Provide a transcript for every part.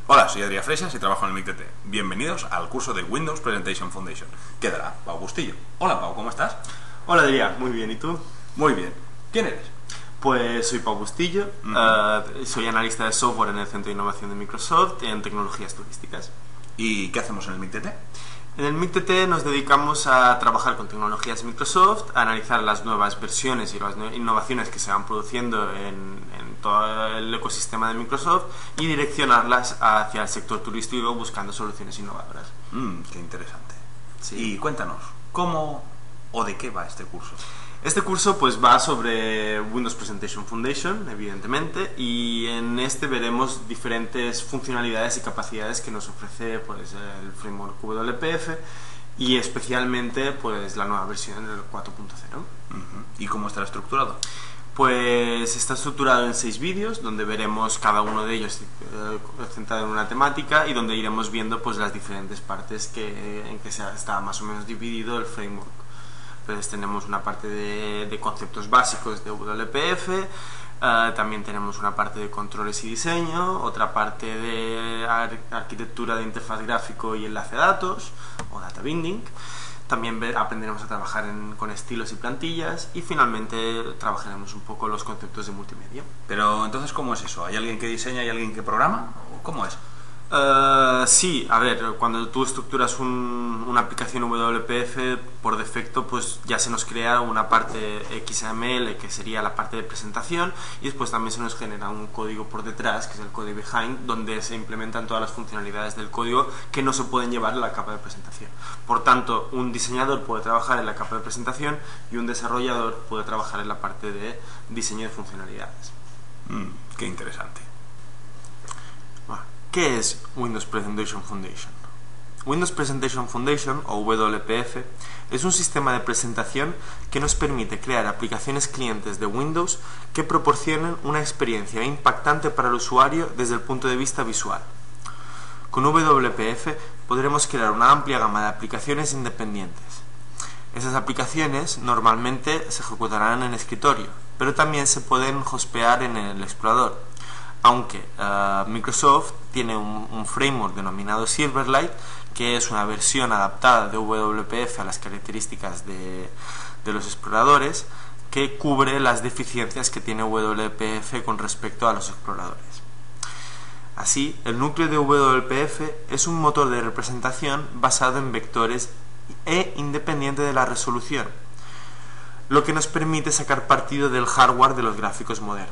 Hola, soy Adrián Freixas y trabajo en el MICTT. Bienvenidos al curso de Windows Presentation Foundation, que dará Pau Bustillo. Hola Pau, ¿cómo estás? Hola Adrián, muy bien, ¿y tú? Muy bien. ¿Quién eres? Pues soy Pau Bustillo, soy analista de software en el Centro de Innovación de Microsoft en tecnologías turísticas. ¿Y qué hacemos en el MICTT? En el MICTT nos dedicamos a trabajar con tecnologías Microsoft, a analizar las nuevas versiones y las innovaciones que se van produciendo en todo el ecosistema de Microsoft y direccionarlas hacia el sector turístico buscando soluciones innovadoras. Qué interesante. Sí. Y cuéntanos, ¿cómo o de qué va este curso? Este curso pues va sobre Windows Presentation Foundation, evidentemente, y en este veremos diferentes funcionalidades y capacidades que nos ofrece pues, el framework WPF y especialmente pues, la nueva versión del 4.0. ¿Y cómo estará estructurado? Pues está estructurado en 6 vídeos donde veremos cada uno de ellos centrado en una temática y donde iremos viendo pues, las diferentes partes en que está más o menos dividido el framework. Entonces tenemos una parte de conceptos básicos de WPF, también tenemos una parte de controles y diseño, otra parte de arquitectura de interfaz gráfico y enlace de datos, o data binding. También aprenderemos a trabajar con estilos y plantillas y finalmente trabajaremos un poco los conceptos de multimedia. Pero entonces, ¿cómo es eso? ¿Hay alguien que diseña y alguien que programa? ¿Cómo es? Sí, a ver, cuando tú estructuras una aplicación WPF, por defecto pues ya se nos crea una parte XML que sería la parte de presentación y después también se nos genera un código por detrás, que es el code behind, donde se implementan todas las funcionalidades del código que no se pueden llevar en la capa de presentación. Por tanto, un diseñador puede trabajar en la capa de presentación y un desarrollador puede trabajar en la parte de diseño de funcionalidades. Qué interesante. ¿Qué es Windows Presentation Foundation? Windows Presentation Foundation, o WPF, es un sistema de presentación que nos permite crear aplicaciones clientes de Windows que proporcionen una experiencia impactante para el usuario desde el punto de vista visual. Con WPF podremos crear una amplia gama de aplicaciones independientes. Esas aplicaciones normalmente se ejecutarán en escritorio, pero también se pueden hospear en el explorador. Aunque Microsoft tiene un framework denominado Silverlight, que es una versión adaptada de WPF a las características de los exploradores, que cubre las deficiencias que tiene WPF con respecto a los exploradores. Así, el núcleo de WPF es un motor de representación basado en vectores e independiente de la resolución, lo que nos permite sacar partido del hardware de los gráficos modernos.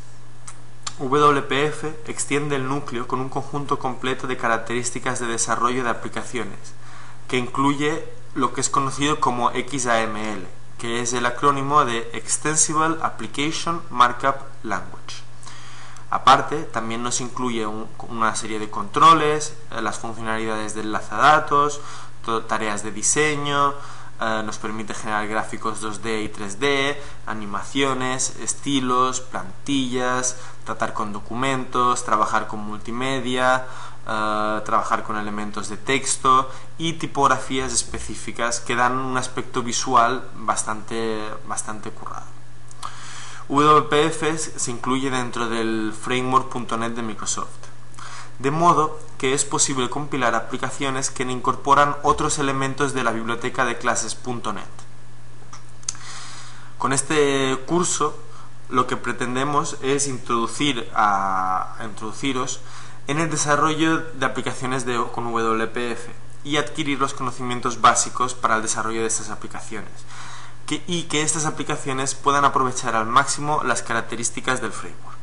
WPF extiende el núcleo con un conjunto completo de características de desarrollo de aplicaciones, que incluye lo que es conocido como XAML, que es el acrónimo de Extensible Application Markup Language. Aparte, también nos incluye una serie de controles, las funcionalidades de enlace a datos, tareas de diseño, nos permite generar gráficos 2D y 3D, animaciones, estilos, plantillas, tratar con documentos, trabajar con multimedia, trabajar con elementos de texto y tipografías específicas que dan un aspecto visual bastante currado. WPF se incluye dentro del framework.net de Microsoft, de modo que es posible compilar aplicaciones que incorporan otros elementos de la biblioteca de clases.net. Con este curso lo que pretendemos es introduciros en el desarrollo de aplicaciones con WPF y adquirir los conocimientos básicos para el desarrollo de estas aplicaciones y que estas aplicaciones puedan aprovechar al máximo las características del framework.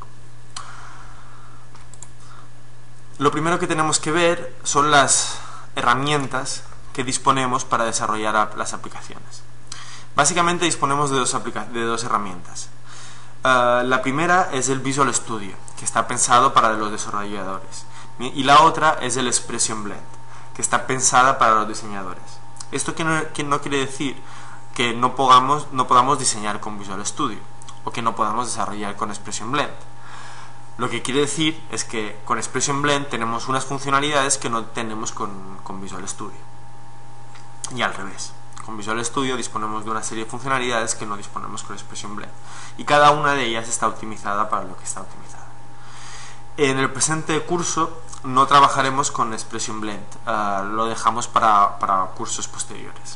Lo primero que tenemos que ver son las herramientas que disponemos para desarrollar las aplicaciones. Básicamente disponemos de dos herramientas. La primera es el Visual Studio, que está pensado para los desarrolladores, y la otra es el Expression Blend, que está pensada para los diseñadores. Esto que no quiere decir que no podamos diseñar con Visual Studio o que no podamos desarrollar con Expression Blend. Lo que quiere decir es que con Expression Blend tenemos unas funcionalidades que no tenemos con Visual Studio. Y al revés. Con Visual Studio disponemos de una serie de funcionalidades que no disponemos con Expression Blend. Y cada una de ellas está optimizada para lo que está optimizada. En el presente curso no trabajaremos con Expression Blend, lo dejamos para cursos posteriores.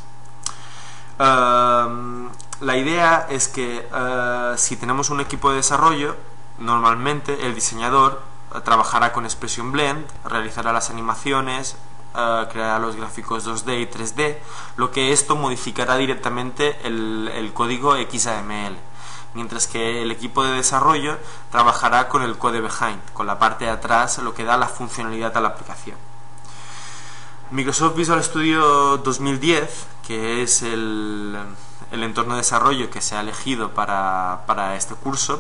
La idea es que si tenemos un equipo de desarrollo, normalmente el diseñador trabajará con Expression Blend, realizará las animaciones, creará los gráficos 2D y 3D, lo que esto modificará directamente el código XAML, mientras que el equipo de desarrollo trabajará con el code behind, con la parte de atrás, lo que da la funcionalidad a la aplicación. Microsoft Visual Studio 2010, que es el entorno de desarrollo que se ha elegido para este curso,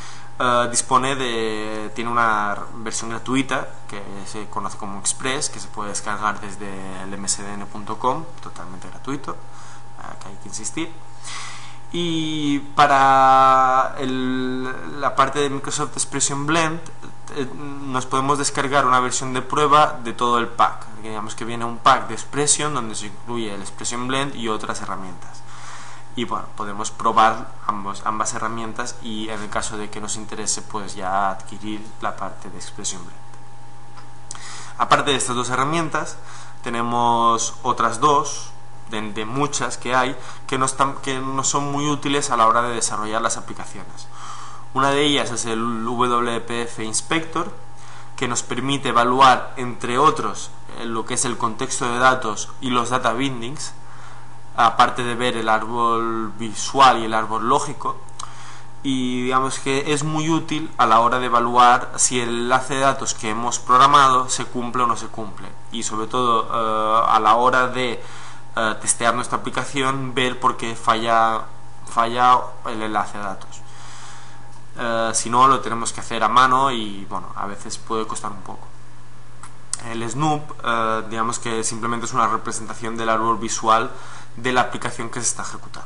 tiene una versión gratuita que se conoce como Express, que se puede descargar desde el msdn.com, totalmente gratuito, que hay que insistir. Y para la parte de Microsoft Expression Blend nos podemos descargar una versión de prueba de todo el pack. Digamos que viene un pack de Expression donde se incluye el Expression Blend y otras herramientas. Y bueno, podemos probar ambas herramientas y en el caso de que nos interese, pues ya adquirir la parte de Expression Blend. Aparte de estas dos herramientas, tenemos otras dos de muchas que hay que no son muy útiles a la hora de desarrollar las aplicaciones. Una de ellas es el WPF Inspector, que nos permite evaluar, entre otros, lo que es el contexto de datos y los data bindings, aparte de ver el árbol visual y el árbol lógico, y digamos que es muy útil a la hora de evaluar si el enlace de datos que hemos programado se cumple o no se cumple, y sobre todo a la hora de testear nuestra aplicación, ver por qué falla el enlace de datos. Si no, lo tenemos que hacer a mano y bueno, a veces puede costar un poco. El Snoop, digamos que simplemente es una representación del árbol visual de la aplicación que se está ejecutando.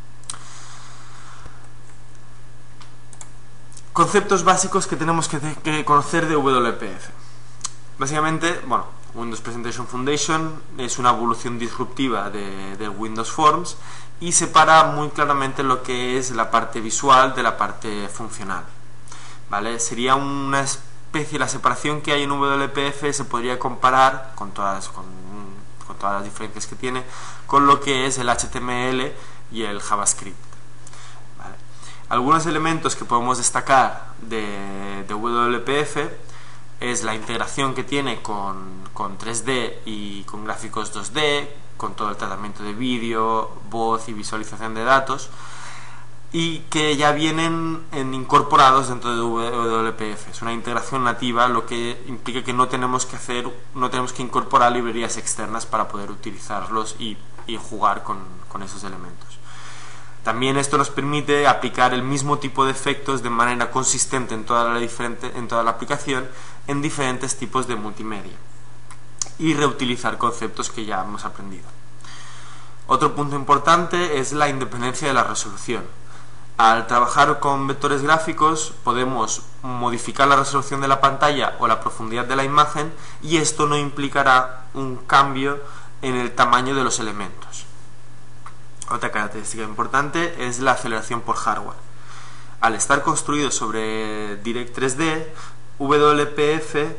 Conceptos básicos que tenemos que conocer de WPF. Básicamente, bueno, Windows Presentation Foundation es una evolución disruptiva de Windows Forms y separa muy claramente lo que es la parte visual de la parte funcional, ¿vale? Sería una especie, la separación que hay en WPF se podría comparar con todas las diferencias que tiene con lo que es el HTML y el JavaScript, ¿vale? Algunos elementos que podemos destacar de WPF es la integración que tiene con 3D y con gráficos 2D, con todo el tratamiento de vídeo, voz y visualización de datos, y que ya vienen incorporados dentro de WPF. Es una integración nativa, lo que implica que no tenemos que incorporar librerías externas para poder utilizarlos y jugar con esos elementos. También esto nos permite aplicar el mismo tipo de efectos de manera consistente en toda la aplicación en diferentes tipos de multimedia y reutilizar conceptos que ya hemos aprendido. Otro punto importante es la independencia de la resolución. Al trabajar con vectores gráficos podemos modificar la resolución de la pantalla o la profundidad de la imagen y esto no implicará un cambio en el tamaño de los elementos. Otra característica importante es la aceleración por hardware. Al estar construido sobre Direct3D, WPF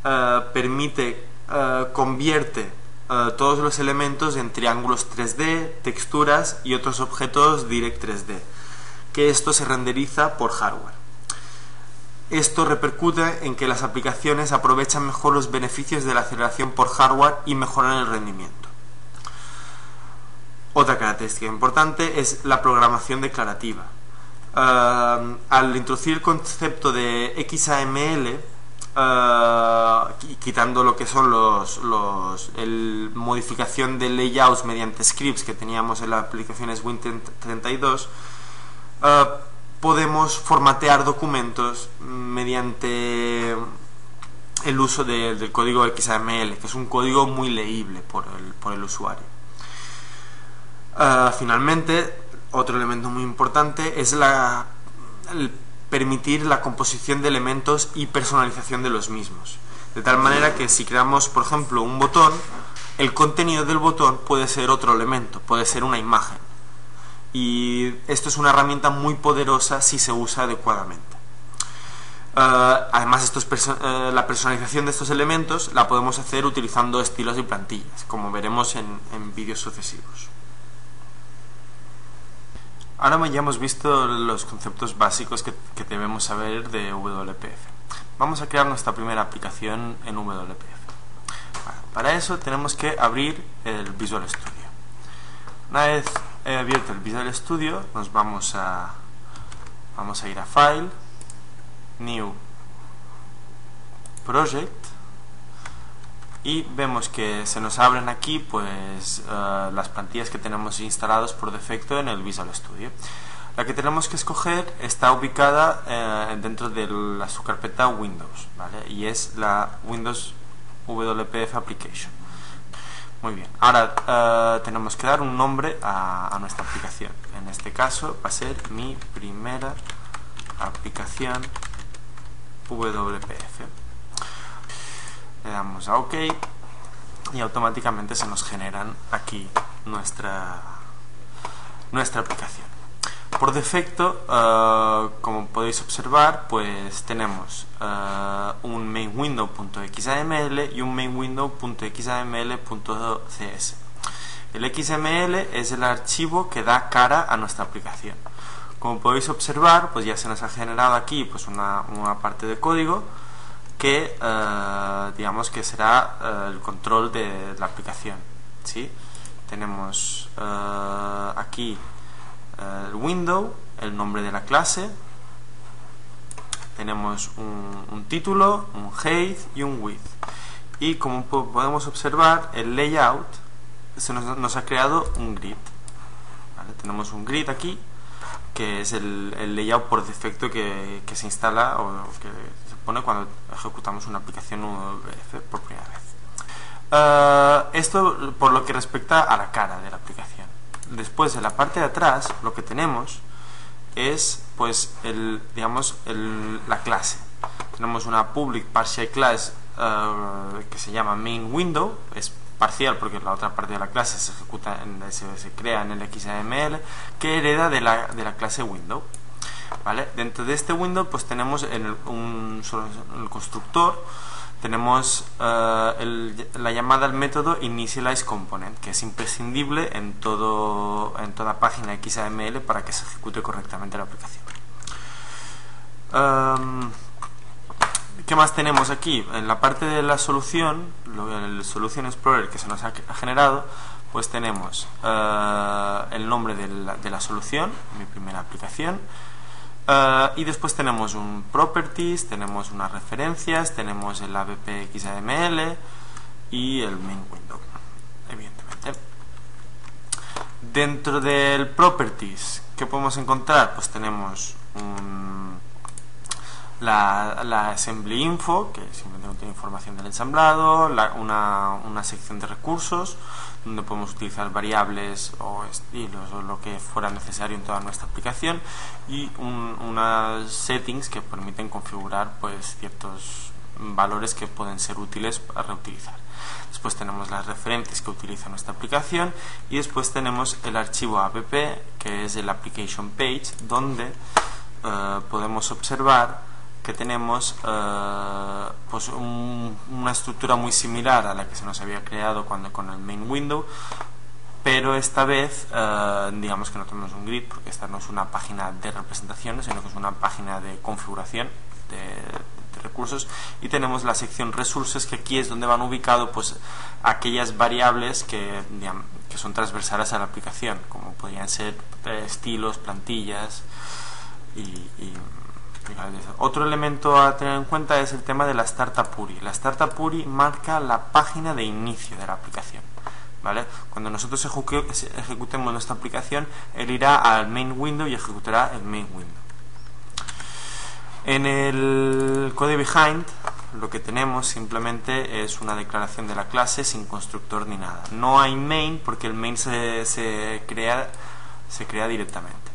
convierte todos los elementos en triángulos 3D, texturas y otros objetos Direct3D, que esto se renderiza por hardware. Esto repercute en que las aplicaciones aprovechan mejor los beneficios de la aceleración por hardware y mejoran el rendimiento. Otra característica importante es la programación declarativa. Al introducir el concepto de XAML, quitando lo que son modificación de layouts mediante scripts que teníamos en las aplicaciones Win32, podemos formatear documentos mediante el uso del código XAML, que es un código muy leíble por el usuario. Finalmente, otro elemento muy importante es el permitir la composición de elementos y personalización de los mismos, de tal manera que si creamos, por ejemplo, un botón, el contenido del botón puede ser otro elemento, puede ser una imagen, y esto es una herramienta muy poderosa si se usa adecuadamente. Además, la personalización de estos elementos la podemos hacer utilizando estilos y plantillas, como veremos en vídeos sucesivos. Ahora ya hemos visto los conceptos básicos que debemos saber de WPF. Vamos a crear nuestra primera aplicación en WPF. Para eso tenemos que abrir el Visual Studio. Una vez abierto el Visual Studio, nos vamos a ir a File, New Project, y vemos que se nos abren aquí pues las plantillas que tenemos instaladas por defecto en el Visual Studio. La que tenemos que escoger está ubicada dentro de la subcarpeta Windows, ¿vale? Y es la Windows WPF Application. Muy bien, ahora tenemos que dar un nombre a nuestra aplicación. En este caso va a ser mi primera aplicación WPF. Le damos a OK y automáticamente se nos generan aquí nuestra aplicación. Por defecto, como podéis observar, pues tenemos un mainWindow.xaml y un mainWindow.xaml.cs. El XML es el archivo que da cara a nuestra aplicación. Como podéis observar, pues ya se nos ha generado aquí pues una parte de código que digamos que será el control de la aplicación, ¿sí? Tenemos aquí el window, el nombre de la clase, tenemos un título, un height y un width, y como podemos observar, el layout nos ha creado un grid, ¿vale? Tenemos un grid aquí que es el layout por defecto que se instala o que se pone cuando ejecutamos una aplicación WPF por primera vez. Esto por lo que respecta a la cara de la aplicación. Después, en la parte de atrás, lo que tenemos es pues la clase. Tenemos una public partial class que se llama main window, es parcial porque la otra parte de la clase se crea en el XAML, que hereda de la clase window, ¿vale? Dentro de este window pues tenemos en el constructor tenemos la llamada al método initializeComponent, que es imprescindible en toda página XAML para que se ejecute correctamente la aplicación. ¿Qué más tenemos aquí? En la parte de la solución, el Solution Explorer que se nos ha generado, pues tenemos el nombre de la solución, mi primera aplicación, y después tenemos un Properties, tenemos unas referencias, tenemos el ABP XAML y el Main Window, evidentemente. Dentro del Properties, ¿qué podemos encontrar? Pues tenemos la Assembly Info, que simplemente contiene información del ensamblado, una sección de recursos, donde podemos utilizar variables o estilos o lo que fuera necesario en toda nuestra aplicación, y unas settings que permiten configurar pues ciertos valores que pueden ser útiles para reutilizar. Después tenemos las referencias que utiliza nuestra aplicación, y después tenemos el archivo app, que es el application page, donde podemos observar que tenemos pues una estructura muy similar a la que se nos había creado con el main window, pero esta vez digamos que no tenemos un grid, porque esta no es una página de representación, sino que es una página de configuración de recursos, y tenemos la sección resources, que aquí es donde van ubicados pues aquellas variables que son transversales a la aplicación, como podrían ser estilos, plantillas y otro elemento a tener en cuenta es el tema de la Startup URI. La Startup URI marca la página de inicio de la aplicación, ¿vale? Cuando nosotros ejecutemos nuestra aplicación, él irá al main window y ejecutará el main window. En el code behind lo que tenemos simplemente es una declaración de la clase sin constructor ni nada. No hay main porque el main se crea directamente.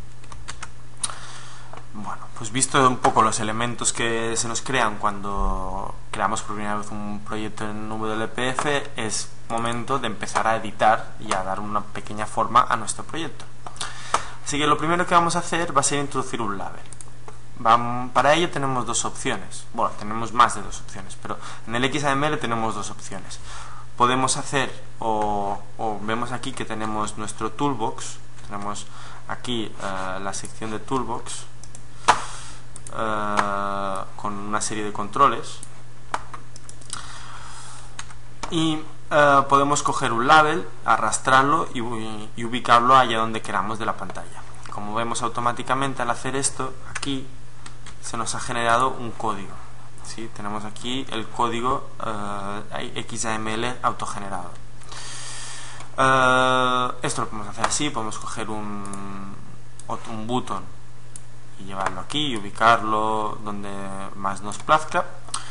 Bueno, pues visto un poco los elementos que se nos crean cuando creamos por primera vez un proyecto en WPF, es momento de empezar a editar y a dar una pequeña forma a nuestro proyecto. Así que lo primero que vamos a hacer va a ser introducir un label. Para ello tenemos dos opciones. Bueno, tenemos más de dos opciones, pero en el XAML tenemos dos opciones. Podemos hacer, o vemos aquí que tenemos nuestro toolbox. Tenemos aquí la sección de toolbox con una serie de controles. Y podemos coger un label, arrastrarlo y ubicarlo allá donde queramos de la pantalla. Como vemos automáticamente al hacer esto, aquí se nos ha generado un código. ¿Sí? Tenemos aquí el código XAML autogenerado. Esto lo podemos hacer así, podemos coger un button y llevarlo aquí y ubicarlo donde más nos plazca.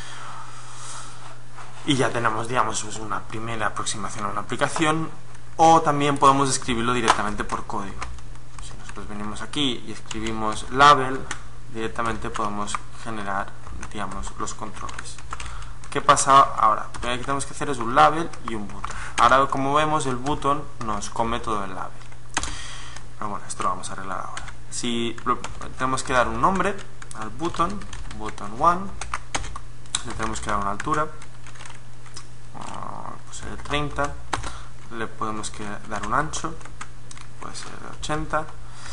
Y ya tenemos, digamos, pues una primera aproximación a una aplicación, o también podemos escribirlo directamente por código. Si nosotros venimos aquí y escribimos label, directamente podemos generar, digamos, los controles. ¿Qué pasa ahora? Lo que tenemos que hacer es un label y un button. Ahora, como vemos, el button nos come todo el label. Pero bueno, esto lo vamos a arreglar ahora. Si tenemos que dar un nombre al button, button1, le tenemos que dar una altura, puede ser de 30, le podemos dar un ancho, puede ser de 80,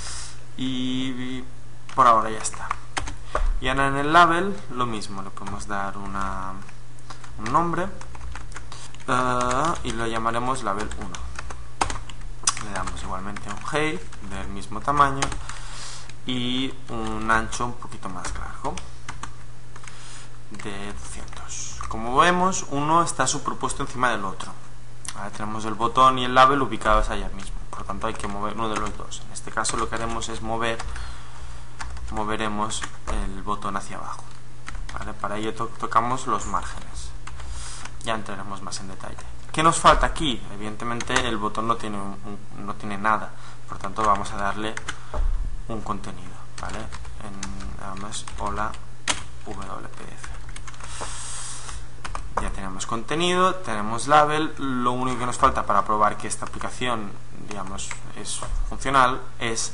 y por ahora ya está. Y ahora en el label lo mismo, le podemos dar un nombre y lo llamaremos label 1. Le damos igualmente un height del mismo tamaño y un ancho un poquito más largo, de 200. Como vemos, uno está superpuesto encima del otro. Ahora tenemos el botón y el label ubicados allá mismo, por lo tanto hay que mover uno de los dos. En este caso lo que haremos es moveremos el botón hacia abajo, ¿vale? Para ello tocamos los márgenes. Ya entraremos más en detalle. ¿Qué nos falta aquí? Evidentemente el botón no tiene nada, por lo tanto vamos a darle un contenido, ¿vale? Además, hola WPF. Ya tenemos contenido, tenemos label. Lo único que nos falta para probar que esta aplicación, digamos, es funcional es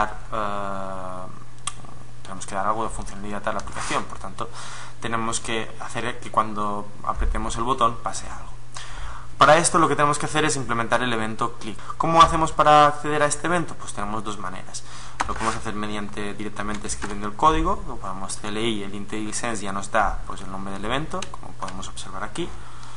tenemos que dar algo de funcionalidad a la aplicación. Por tanto, tenemos que hacer que cuando apretemos el botón pase algo. Para esto lo que tenemos que hacer es implementar el evento click. ¿Cómo hacemos para acceder a este evento? Pues tenemos dos maneras. Lo podemos hacer directamente escribiendo el código. Lo podemos CLI, el IntelliSense ya nos da pues el nombre del evento, como podemos observar aquí.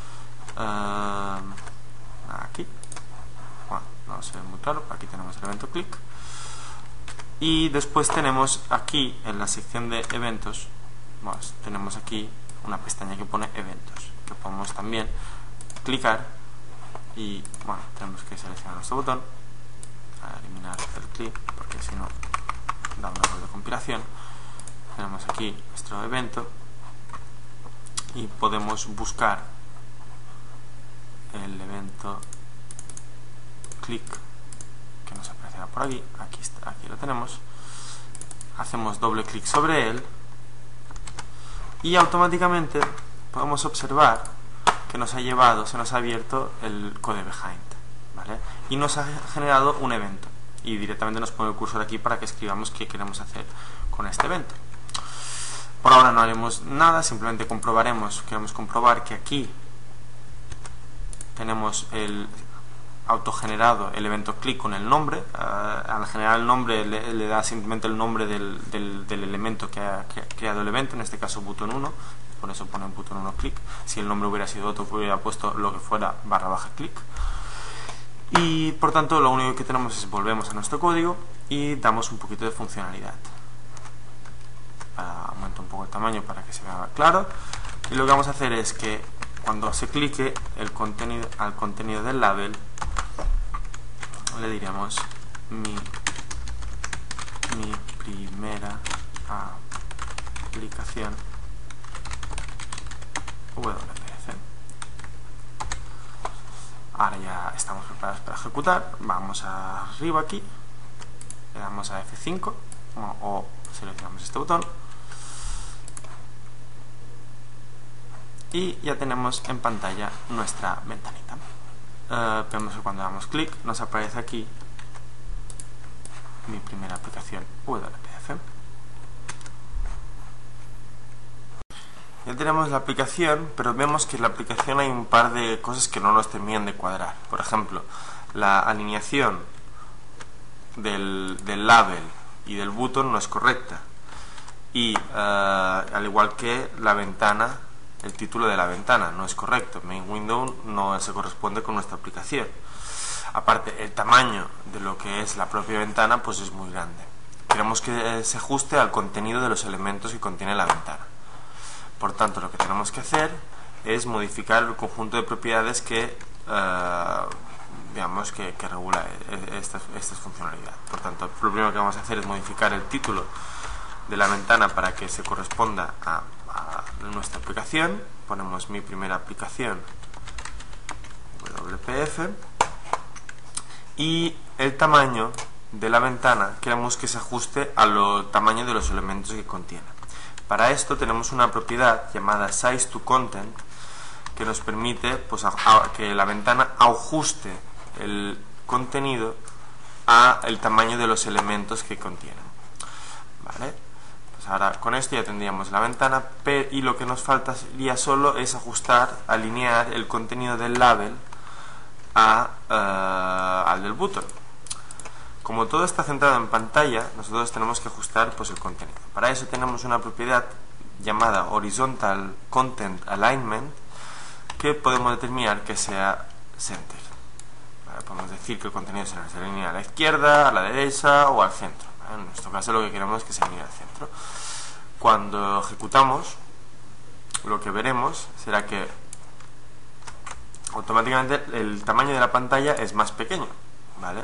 Aquí. Bueno, no se ve muy claro. Aquí tenemos el evento click. Y después tenemos aquí en la sección de eventos, pues, tenemos aquí una pestaña que pone eventos, que podemos también clicar y bueno, tenemos que seleccionar nuestro botón para eliminar el clic, porque si no da un error de compilación. Tenemos aquí nuestro evento y podemos buscar el evento click que nos aparecerá por aquí. Aquí lo tenemos. Hacemos doble clic sobre él y automáticamente podemos observar que se nos ha abierto el code behind, ¿vale? Y nos ha generado un evento y directamente nos pone el cursor aquí para que escribamos qué queremos hacer con este evento. Por ahora no haremos nada, simplemente queremos comprobar que aquí tenemos el autogenerado el evento click con el nombre. Al generar el nombre le da simplemente el nombre del elemento que ha creado el evento, en este caso button 1, por eso pone button 1 click. Si el nombre hubiera sido otro, hubiera puesto lo que fuera / click. Y por tanto lo único que tenemos es volvemos a nuestro código y damos un poquito de funcionalidad. Aumento un poco el tamaño para que se vea claro, y lo que vamos a hacer es que cuando se clique al contenido del label le diremos mi primera aplicación WPF. Ahora ya estamos preparados para ejecutar. Vamos arriba aquí, le damos a F5 o seleccionamos este botón y ya tenemos en pantalla nuestra ventanita. Vemos que cuando damos clic nos aparece aquí mi primera aplicación WPF. tenemos la aplicación, pero vemos que en la aplicación hay un par de cosas que no nos terminan de cuadrar. Por ejemplo, la alineación del label y del button no es correcta. Y al igual que la ventana, el título de la ventana no es correcto. Main window no se corresponde con nuestra aplicación. Aparte, el tamaño de lo que es la propia ventana pues es muy grande. Queremos que se ajuste al contenido de los elementos que contiene la ventana. Por tanto, lo que tenemos que hacer es modificar el conjunto de propiedades que digamos que regula esta funcionalidad. Por tanto, lo primero que vamos a hacer es modificar el título de la ventana para que se corresponda a nuestra aplicación. Ponemos mi primera aplicación WPF y el tamaño de la ventana queremos que se ajuste al tamaño de los elementos que contiene. Para esto tenemos una propiedad llamada size2content que nos permite pues, que la ventana ajuste el contenido al tamaño de los elementos que contiene. ¿Vale? Pues ahora con esto ya tendríamos la ventana y lo que nos faltaría solo es ajustar, alinear el contenido del label al del button. Como todo está centrado en pantalla, nosotros tenemos que ajustar pues, el contenido. Para eso tenemos una propiedad llamada Horizontal Content Alignment que podemos determinar que sea Center. ¿Vale? Podemos decir que el contenido se alinee a la izquierda, a la derecha o al centro. ¿Vale? En nuestro caso lo que queremos es que se alinee al centro. Cuando ejecutamos, lo que veremos será que automáticamente el tamaño de la pantalla es más pequeño, ¿vale?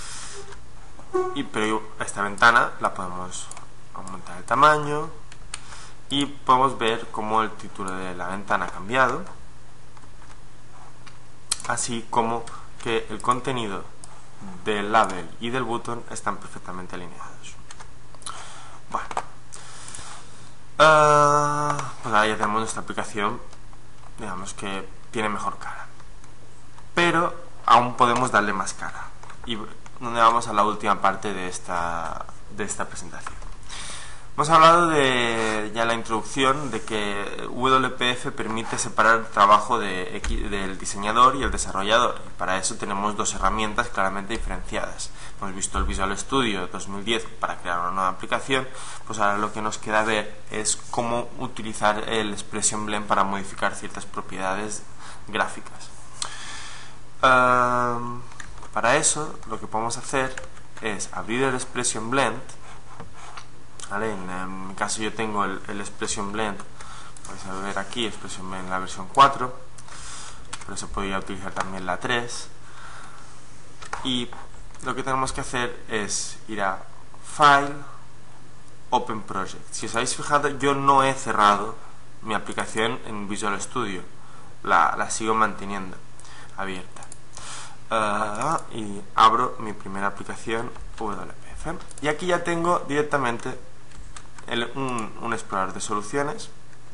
Pero esta ventana la podemos aumentar el tamaño y podemos ver cómo el título de la ventana ha cambiado, así como que el contenido del label y del button están perfectamente alineados. Bueno, pues ahora ya tenemos nuestra aplicación, digamos que tiene mejor cara, pero aún podemos darle más cara. Y donde vamos a la última parte de esta presentación. Hemos hablado de ya la introducción de que WPF permite separar el trabajo del diseñador y el desarrollador. Y para eso tenemos dos herramientas claramente diferenciadas. Hemos visto el Visual Studio 2010 para crear una nueva aplicación, pues ahora lo que nos queda ver es cómo utilizar el Expression Blend para modificar ciertas propiedades gráficas. Para eso lo que podemos hacer es abrir el Expression Blend, ¿vale? En mi caso yo tengo el Expression Blend, vais a ver aquí Expression Blend en la versión 4, por eso podría utilizar también la 3, y lo que tenemos que hacer es ir a File, Open Project. Si os habéis fijado, yo no he cerrado mi aplicación en Visual Studio, la sigo manteniendo abierta. Y abro mi primera aplicación WPF y aquí ya tengo directamente un explorador de soluciones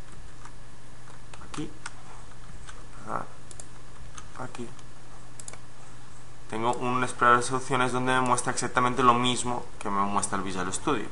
aquí tengo un explorador de soluciones donde me muestra exactamente lo mismo que me muestra el Visual Studio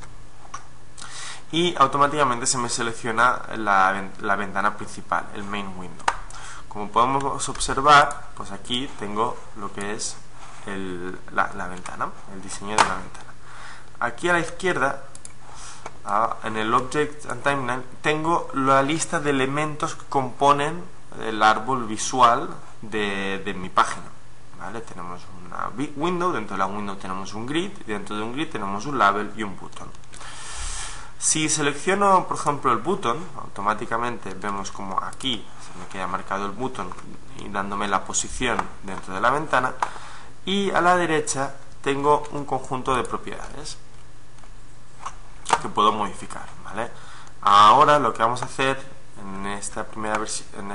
y automáticamente se me selecciona la ventana principal, el main window. Como podemos observar, pues aquí tengo lo que es la ventana, el diseño de la ventana. Aquí a la izquierda, en el Object and Timeline, tengo la lista de elementos que componen el árbol visual de mi página. ¿Vale? Tenemos una window, dentro de la window tenemos un grid, y dentro de un grid tenemos un label y un button. Si selecciono, por ejemplo, el button, automáticamente vemos como aquí se me queda marcado el button y dándome la posición dentro de la ventana, y a la derecha tengo un conjunto de propiedades que puedo modificar, ¿vale? Ahora lo que vamos a hacer en esta primera versión, en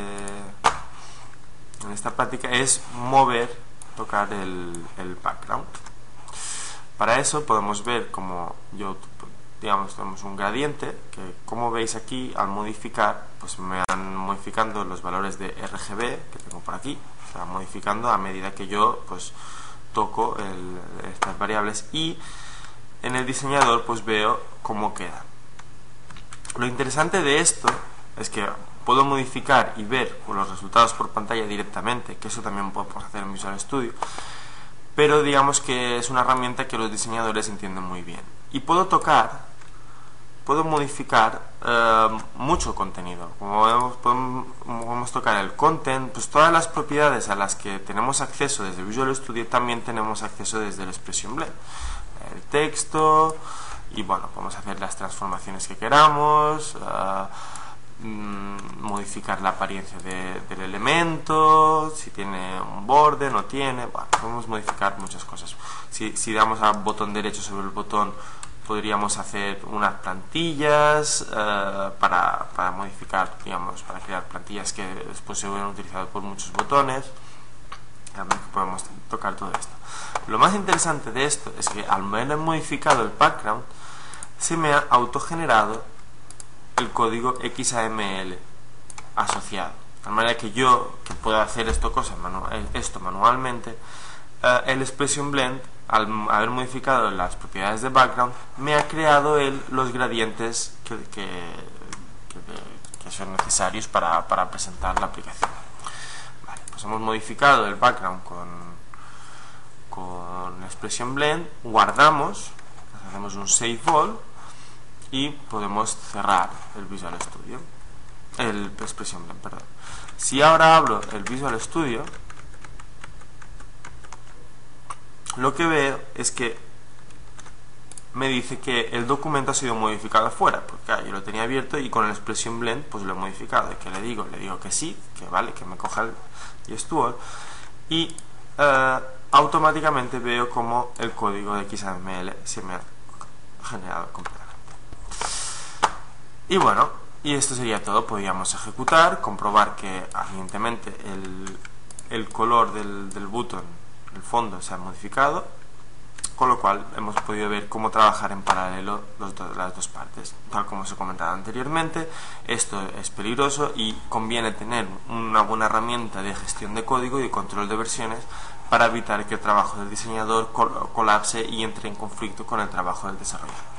esta práctica, es tocar el background. Para eso podemos ver como tenemos un gradiente que, como veis aquí, al modificar, pues me van modificando los valores de RGB que tengo por aquí, se van modificando a medida que yo pues toco estas variables, y en el diseñador pues veo cómo queda. Lo interesante de esto es que puedo modificar y ver los resultados por pantalla directamente, que eso también podemos hacer en Visual Studio, pero digamos que es una herramienta que los diseñadores entienden muy bien. Y puedo modificar mucho contenido. Como podemos tocar el content, pues todas las propiedades a las que tenemos acceso desde Visual Studio también tenemos acceso desde el Expression Blend. El texto, y bueno, podemos hacer las transformaciones que queramos, modificar la apariencia del elemento, si tiene un borde, no tiene, bueno, podemos modificar muchas cosas. Si damos al botón derecho sobre el botón, podríamos hacer unas plantillas para modificar, digamos, para crear plantillas que después se hubieran utilizado por muchos botones. También podemos tocar todo esto. Lo más interesante de esto es que al haber modificado el background, se me ha autogenerado el código XAML asociado. De manera que yo, que puedo hacer esto manualmente, el Expression Blend, al haber modificado las propiedades de background, me ha creado los gradientes que son necesarios para presentar la aplicación. Vale, pues hemos modificado el background con Expression Blend, guardamos, hacemos un Save All y podemos cerrar el Visual Studio, el Expression Blend, perdón. Si ahora abro el Visual Studio, lo que veo es que me dice que el documento ha sido modificado afuera, porque yo lo tenía abierto y con el Expression Blend pues lo he modificado. ¿Y qué le digo? Le digo que sí, que vale, que me coja el Yes to All, y automáticamente veo como el código de XAML se me ha generado completamente. Y bueno, y esto sería todo. Podríamos ejecutar, comprobar que evidentemente el color del botón, el fondo, se ha modificado, con lo cual hemos podido ver cómo trabajar en paralelo las dos partes. Tal como os he comentado anteriormente, esto es peligroso y conviene tener una buena herramienta de gestión de código y de control de versiones para evitar que el trabajo del diseñador colapse y entre en conflicto con el trabajo del desarrollador.